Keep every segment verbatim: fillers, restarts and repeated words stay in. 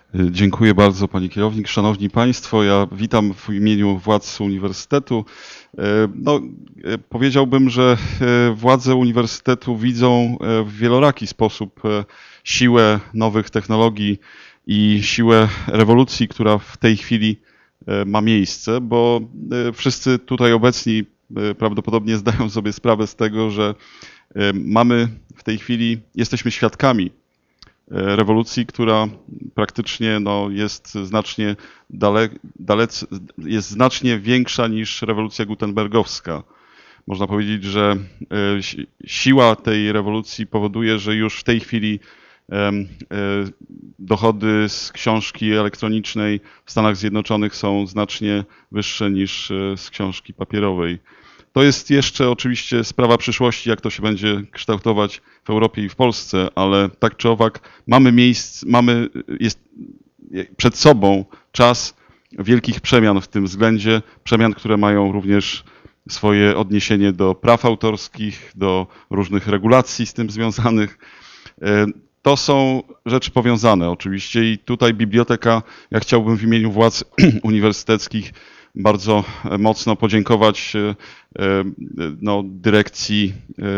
Dziękuję bardzo Pani Kierownik. Szanowni Państwo, ja witam w imieniu władz Uniwersytetu. No, powiedziałbym, że władze Uniwersytetu widzą w wieloraki sposób siłę nowych technologii i siłę rewolucji, która w tej chwili ma miejsce, bo wszyscy tutaj obecni prawdopodobnie zdają sobie sprawę z tego, że mamy w tej chwili, jesteśmy świadkami rewolucji, która praktycznie no, jest znacznie dale, dalec, jest znacznie większa niż rewolucja gutenbergowska. Można powiedzieć, że siła tej rewolucji powoduje, że już w tej chwili dochody z książki elektronicznej w Stanach Zjednoczonych są znacznie wyższe niż z książki papierowej. To jest jeszcze oczywiście sprawa przyszłości, jak to się będzie kształtować w Europie i w Polsce, ale tak czy owak mamy miejsce, mamy, jest przed sobą czas wielkich przemian w tym względzie, przemian, które mają również swoje odniesienie do praw autorskich, do różnych regulacji z tym związanych. To są rzeczy powiązane oczywiście i tutaj biblioteka, ja chciałbym w imieniu władz uniwersyteckich bardzo mocno podziękować no, dyrekcji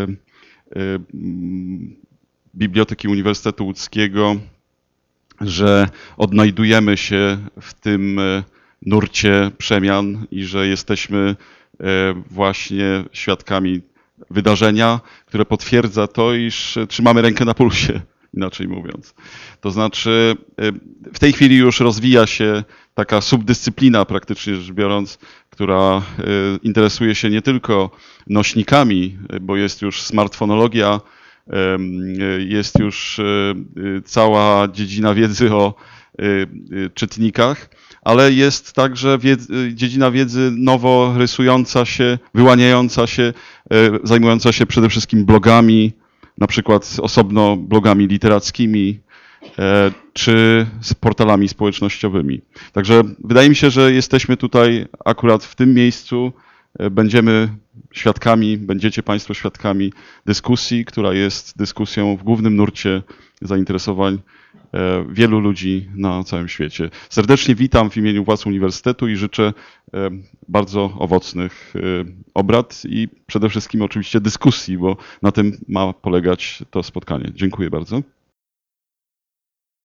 Biblioteki Uniwersytetu Łódzkiego, że odnajdujemy się w tym nurcie przemian i że jesteśmy właśnie świadkami wydarzenia, które potwierdza to, iż trzymamy rękę na pulsie, inaczej mówiąc. To znaczy w tej chwili już rozwija się taka subdyscyplina, praktycznie rzecz biorąc, która interesuje się nie tylko nośnikami, bo jest już smartfonologia, jest już cała dziedzina wiedzy o czytnikach, ale jest także wiedzy, dziedzina wiedzy nowo rysująca się, wyłaniająca się, zajmująca się przede wszystkim blogami, na przykład osobno blogami literackimi, czy z portalami społecznościowymi. Także wydaje mi się, że jesteśmy tutaj akurat w tym miejscu, będziemy świadkami, będziecie Państwo świadkami dyskusji, która jest dyskusją w głównym nurcie zainteresowań wielu ludzi na całym świecie. Serdecznie witam w imieniu władz Uniwersytetu i życzę bardzo owocnych obrad i przede wszystkim oczywiście dyskusji, bo na tym ma polegać to spotkanie. Dziękuję bardzo.